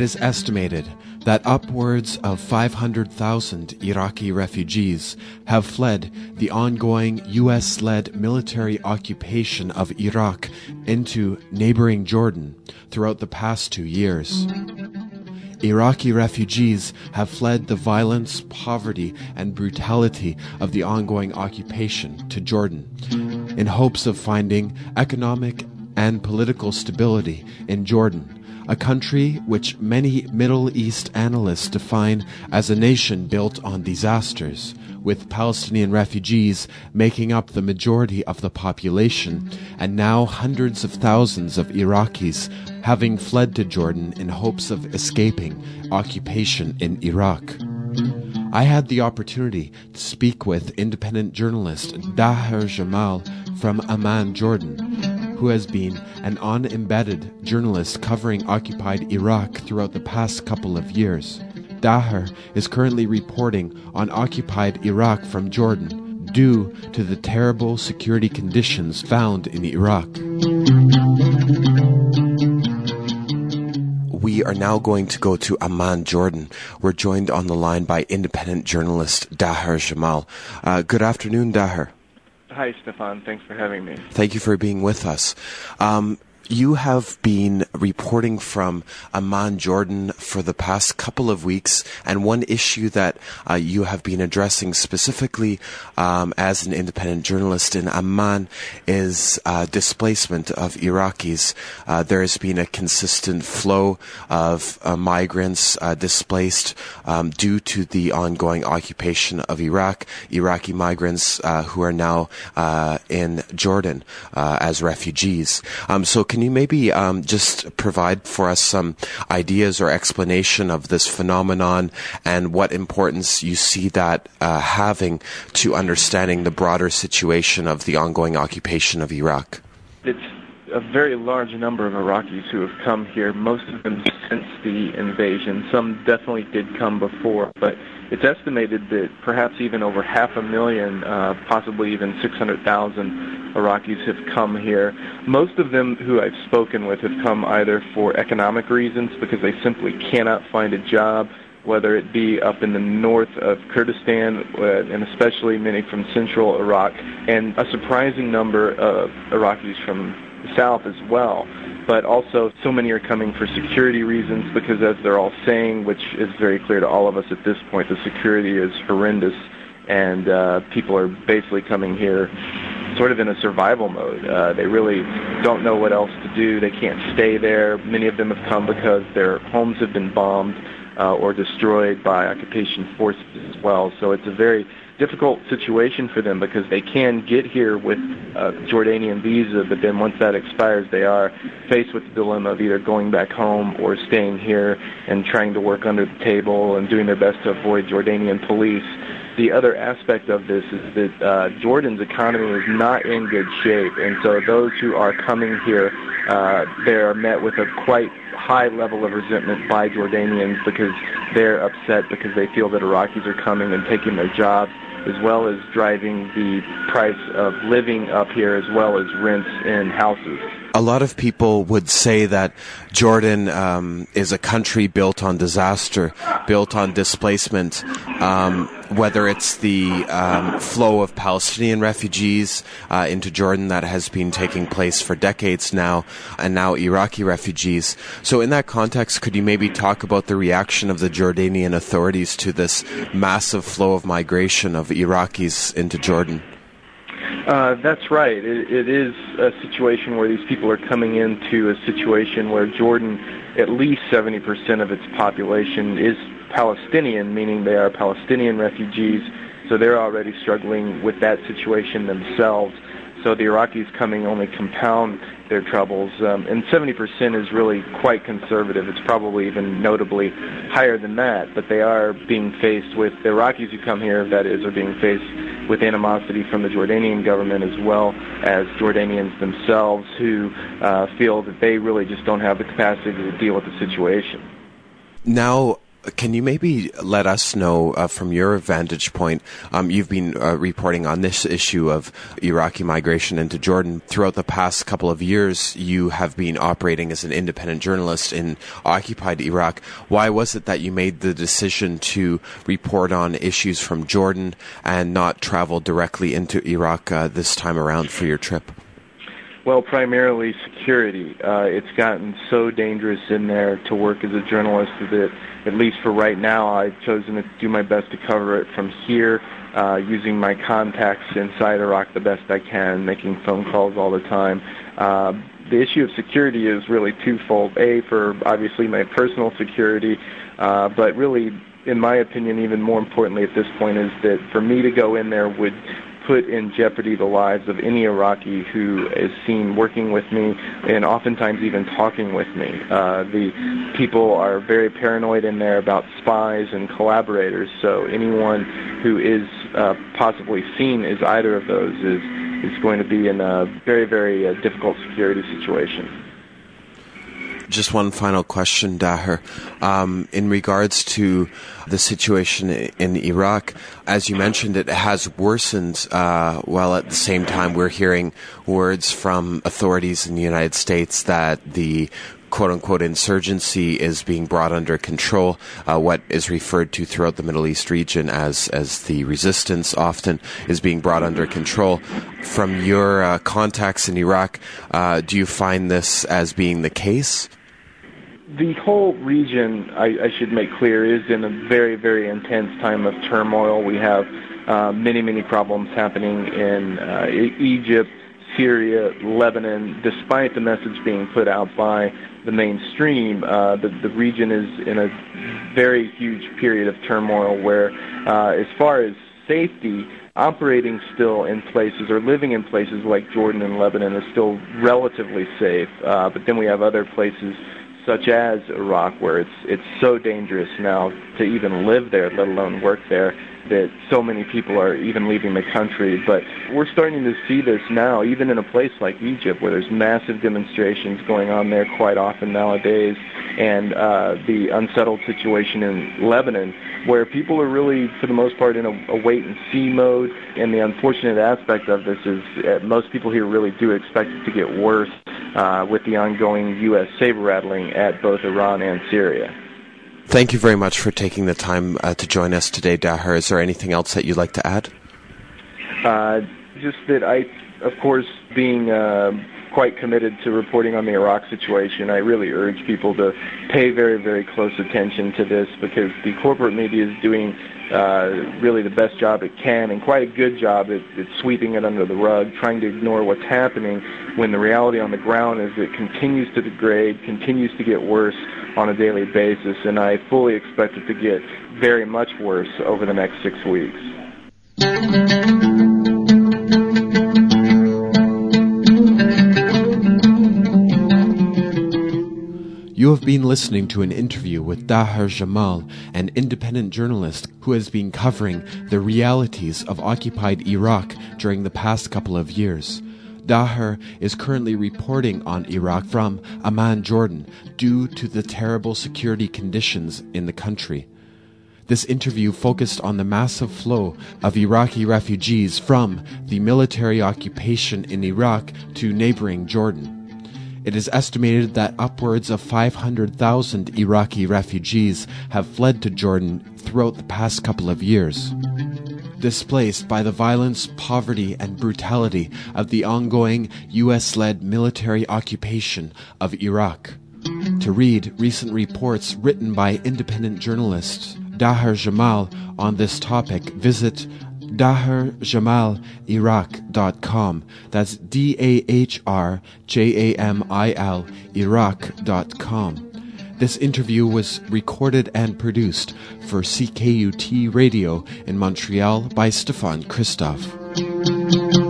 is estimated that upwards of 500,000 Iraqi refugees have fled the ongoing U.S.-led military occupation of Iraq into neighboring Jordan throughout the past 2 years. Iraqi refugees have fled the violence, poverty, and brutality of the ongoing occupation to Jordan in hopes of finding economic and political stability in Jordan, a country which many Middle East analysts define as a nation built on disasters, with Palestinian refugees making up the majority of the population, and now hundreds of thousands of Iraqis having fled to Jordan in hopes of escaping occupation in Iraq. I had the opportunity to speak with independent journalist Daher Jamal from Amman, Jordan, who has been an unembedded journalist covering occupied Iraq throughout the past couple of years. Daher is currently reporting on occupied Iraq from Jordan due to the terrible security conditions found in Iraq. We are now going to go to Amman, Jordan. We're joined on the line by independent journalist Daher Jamal. Good afternoon, Daher. Hi, Stefan. Thanks for having me. Thank you for being with us. You have been reporting from Amman, Jordan for the past couple of weeks, and one issue that you have been addressing specifically as an independent journalist in Amman is displacement of Iraqis. There has been a consistent flow of migrants displaced due to the ongoing occupation of Iraq, Iraqi migrants who are now in Jordan as refugees. So can you maybe just provide for us some ideas or explanation of this phenomenon and what importance you see that having to understanding the broader situation of the ongoing occupation of Iraq? It's a very large number of Iraqis who have come here, most of them since the invasion. Some definitely did come before, but it's estimated that perhaps even over 500,000, possibly even 600,000 Iraqis have come here. Most of them who I've spoken with have come either for economic reasons, because they simply cannot find a job, whether it be up in the north of Kurdistan, and especially many from central Iraq, and a surprising number of Iraqis from the south as well. But also so many are coming for security reasons, because as they're all saying, which is very clear to all of us at this point, the security is horrendous, and people are basically coming here sort of in a survival mode. They really don't know what else to do. They can't stay there. Many of them have come because their homes have been bombed or destroyed by occupation forces as well. So it's a very difficult situation for them, because they can get here with a Jordanian visa, but then once that expires, they are faced with the dilemma of either going back home or staying here and trying to work under the table and doing their best to avoid Jordanian police. The other aspect of this is that Jordan's economy is not in good shape, and so those who are coming here, they are met with a quite high level of resentment by Jordanians, because they're upset because they feel that Iraqis are coming and taking their jobs, as well as driving the price of living up here, as well as rents in houses. A lot of people would say that Jordan is a country built on disaster, built on displacement, whether it's the flow of Palestinian refugees into Jordan that has been taking place for decades now, and now Iraqi refugees. So in that context, could you maybe talk about the reaction of the Jordanian authorities to this massive flow of migration of Iraqis into Jordan? That's right. It is a situation where these people are coming into a situation where Jordan, at least 70% of its population is Palestinian, meaning they are Palestinian refugees, so they're already struggling with that situation themselves. So the Iraqis coming only compound their troubles, and 70% is really quite conservative. It's probably even notably higher than that, but they are being faced with, the Iraqis who come here, that is, are being faced with animosity from the Jordanian government, as well as Jordanians themselves, who feel that they really just don't have the capacity to deal with the situation. Now, Can you maybe let us know from your vantage point, you've been reporting on this issue of Iraqi migration into Jordan. Throughout the past couple of years, you have been operating as an independent journalist in occupied Iraq. Why was it that you made the decision to report on issues from Jordan and not travel directly into Iraq this time around for your trip? Well, primarily security. It's gotten so dangerous in there to work as a journalist that, at least for right now, I've chosen to do my best to cover it from here, using my contacts inside Iraq the best I can, making phone calls all the time. The issue of security is really twofold. A, for obviously my personal security, but really, in my opinion, even more importantly at this point, is that for me to go in there would put in jeopardy the lives of any Iraqi who is seen working with me and oftentimes even talking with me. The people are very paranoid in there about spies and collaborators, so anyone who is possibly seen as either of those is going to be in a very, very difficult security situation. Just one final question, Daher. In regards to the situation in Iraq, as you mentioned, it has worsened, while at the same time we're hearing words from authorities in the United States that the quote-unquote insurgency is being brought under control, what is referred to throughout the Middle East region as the resistance often is being brought under control. From your contacts in Iraq, do you find this as being the case? The whole region, I should make clear, is in a very, very intense time of turmoil. We have many, many problems happening in Egypt, Syria, Lebanon. Despite the message being put out by the mainstream, the region is in a very huge period of turmoil where, as far as safety, operating still in places or living in places like Jordan and Lebanon is still relatively safe. But then we have other places such as Iraq, where it's so dangerous now to even live there, let alone work there, that so many people are even leaving the country. But we're starting to see this now, even in a place like Egypt, where there's massive demonstrations going on there quite often nowadays, and the unsettled situation in Lebanon, where people are really, for the most part, in a wait-and-see mode. And the unfortunate aspect of this is most people here really do expect it to get worse with the ongoing U.S. saber-rattling at both Iran and Syria. Thank you very much for taking the time to join us today, Daher. Is there anything else that you'd like to add? Just that I, of course, being quite committed to reporting on the Iraq situation, I really urge people to pay very, very close attention to this, because the corporate media is doing really the best job it can, and quite a good job at sweeping it under the rug, trying to ignore what's happening, when the reality on the ground is it continues to degrade, continues to get worse on a daily basis, and I fully expect it to get very much worse over the next 6 weeks. You have been listening to an interview with Daher Jamal, an independent journalist who has been covering the realities of occupied Iraq during the past couple of years. Daher is currently reporting on Iraq from Amman, Jordan, due to the terrible security conditions in the country. This interview focused on the massive flow of Iraqi refugees from the military occupation in Iraq to neighboring Jordan. It is estimated that upwards of 500,000 Iraqi refugees have fled to Jordan throughout the past couple of years, displaced by the violence, poverty, and brutality of the ongoing U.S.-led military occupation of Iraq. To read recent reports written by independent journalist Daher Jamal on this topic, visit DaherJamalIraq.com. That's DahrJamil Iraq.com. This interview was recorded and produced for CKUT Radio in Montreal by Stefan Christophe.